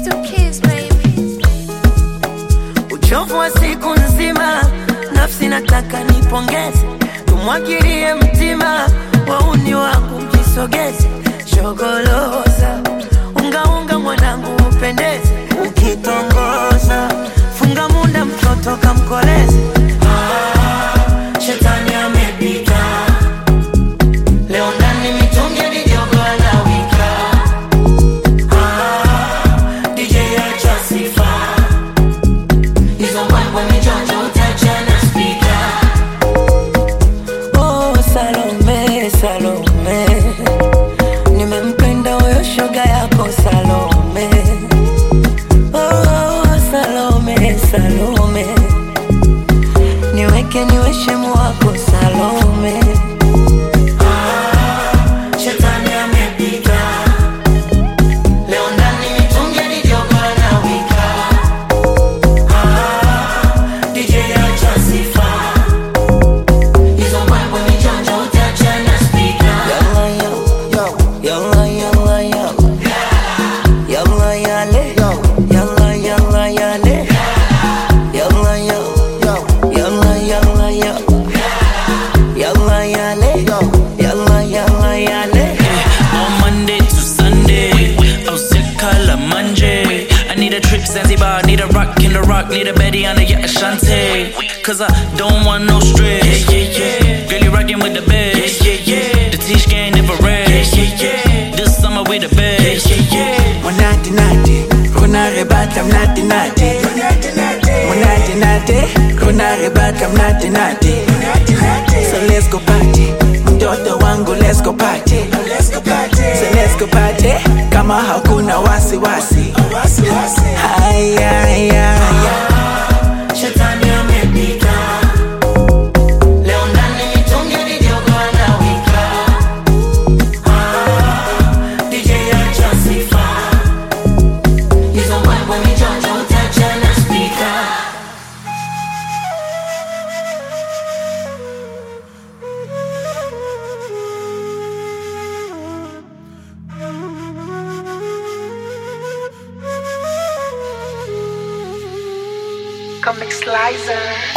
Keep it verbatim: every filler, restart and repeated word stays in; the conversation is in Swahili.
Uchovu wa siku nzima, nafsi nataka nipongeze. Tumwagilie mtima, wauni wangu mjisogeze. Shogoloza, unga unga mwanangu upendeze. Ukitongoza, funga munda mtoto kamkoleze. Ah, shetani amepita. Leo ndani mitungi ni jogo anawika. Ah, D J acha sifa. Hizo mambo mijonjo utacha na speaker. Oh Salome, Salome, nimempenda huyo shoga yako Salome. Oh Salome, Salome, niweke niwe shemu wako Salome. Ah, shetani amepita. Leo ndani mitungi ni jogo anawika. Ah, D J acha sifa. Hizo mambo mijonjo utacha na speaker. Yalla yo, yo, yalla yalla yo. Yalla yale, yo, yalla yalla yale. Yalla yo, yo, yalla yalla yo. Yalla yale, yo, yalla yalla yale. On Monday to Sunday, oh sick color Monday. I need a trip Zanzibar, need a rock in the rock, need a Betty on the yacht Ashanti. Cause I don't want no stress. Yeah, yeah, yeah. Girl, you rockin' with the best. Yeah, yeah, yeah. The T-shirt game never rest. Yeah, yeah, yeah. This summer we the best. Yeah, yeah, yeah. Monati nati, kuna rebata mnati nati. Monati nati, kuna rebata mnati nati. So let's go party, mtoto wangu let's go party. So let's go party, kama hakuna wasi wasi. Haya haya haya. Shetani amepita. Leo ndani mitungi ni jogo anawika. Ah, D J acha sifa. Hizo mambo mijonjo utacha na speaker. Comic Slicer.